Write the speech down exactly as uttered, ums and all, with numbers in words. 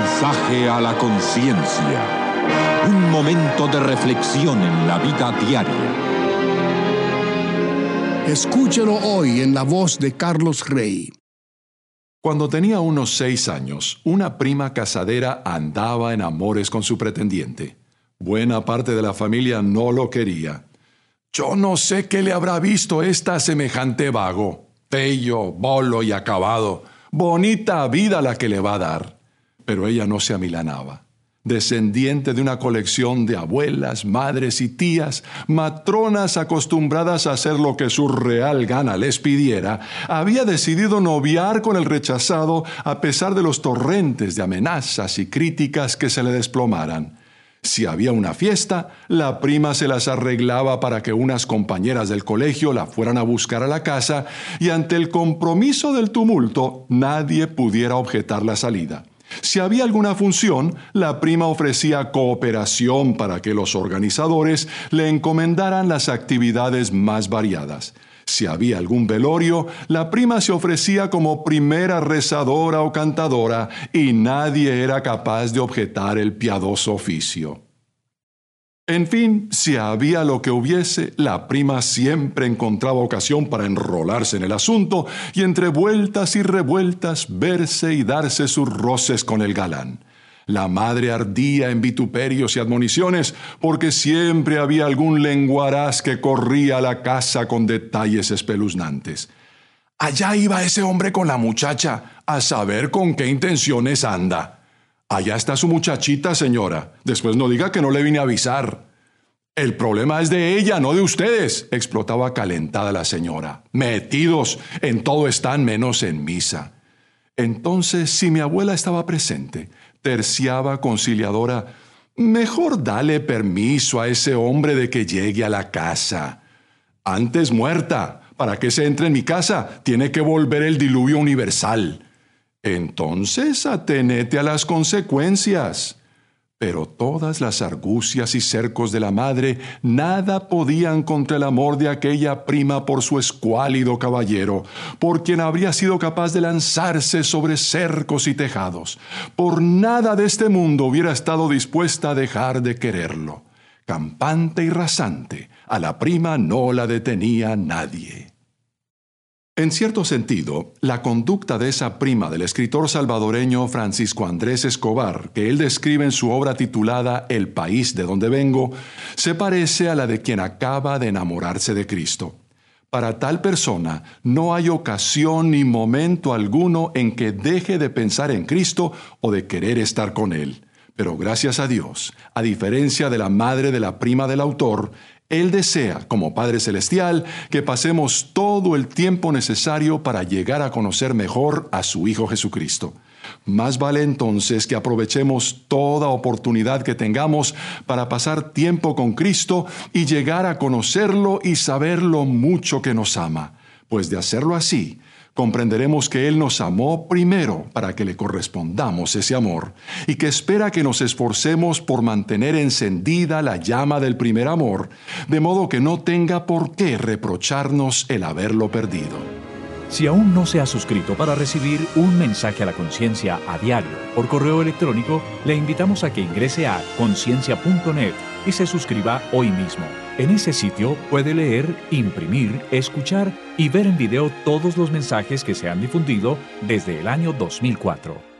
Mensaje a la conciencia. Un momento de reflexión en la vida diaria. Escúchelo hoy en la voz de Carlos Rey. Cuando tenía unos seis años, una prima casadera andaba en amores con su pretendiente. Buena parte de la familia no lo quería. Yo no sé qué le habrá visto esta semejante vago. Bello, bolo y acabado. Bonita vida la que le va a dar. Pero ella no se amilanaba. Descendiente de una colección de abuelas, madres y tías, matronas acostumbradas a hacer lo que su real gana les pidiera, había decidido noviar con el rechazado a pesar de los torrentes de amenazas y críticas que se le desplomaran. Si había una fiesta, la prima se las arreglaba para que unas compañeras del colegio la fueran a buscar a la casa y ante el compromiso del tumulto nadie pudiera objetar la salida. Si había alguna función, la prima ofrecía cooperación para que los organizadores le encomendaran las actividades más variadas. Si había algún velorio, la prima se ofrecía como primera rezadora o cantadora y nadie era capaz de objetar el piadoso oficio. En fin, si había lo que hubiese, la prima siempre encontraba ocasión para enrolarse en el asunto y entre vueltas y revueltas verse y darse sus roces con el galán. La madre ardía en vituperios y admoniciones porque siempre había algún lenguaraz que corría a la casa con detalles espeluznantes. Allá iba ese hombre con la muchacha, a saber con qué intenciones anda. Allá está su muchachita, señora. Después no diga que no le vine a avisar. El problema es de ella, no de ustedes, explotaba calentada la señora. Metidos, en todo están menos en misa. Entonces, si mi abuela estaba presente, terciaba conciliadora, mejor dale permiso a ese hombre de que llegue a la casa. Antes muerta, para que se entre en mi casa, tiene que volver el diluvio universal. Entonces atenete a las consecuencias. Pero todas las argucias y cercos de la madre nada podían contra el amor de aquella prima por su escuálido caballero, por quien habría sido capaz de lanzarse sobre cercos y tejados. Por nada de este mundo hubiera estado dispuesta a dejar de quererlo. Campante y rasante, a la prima no la detenía nadie. En cierto sentido, la conducta de esa prima del escritor salvadoreño Francisco Andrés Escobar, que él describe en su obra titulada El país de donde vengo, se parece a la de quien acaba de enamorarse de Cristo. Para tal persona no hay ocasión ni momento alguno en que deje de pensar en Cristo o de querer estar con Él. Pero gracias a Dios, a diferencia de la madre de la prima del autor, Él desea, como Padre Celestial, que pasemos todo el tiempo necesario para llegar a conocer mejor a su Hijo Jesucristo. Más vale entonces que aprovechemos toda oportunidad que tengamos para pasar tiempo con Cristo y llegar a conocerlo y saber lo mucho que nos ama. Pues de hacerlo así, comprenderemos que Él nos amó primero para que le correspondamos ese amor y que espera que nos esforcemos por mantener encendida la llama del primer amor, de modo que no tenga por qué reprocharnos el haberlo perdido. Si aún no se ha suscrito para recibir un mensaje a la conciencia a diario por correo electrónico, le invitamos a que ingrese a conciencia punto net y se suscriba hoy mismo. En ese sitio puede leer, imprimir, escuchar y ver en video todos los mensajes que se han difundido desde el año dos mil cuatro.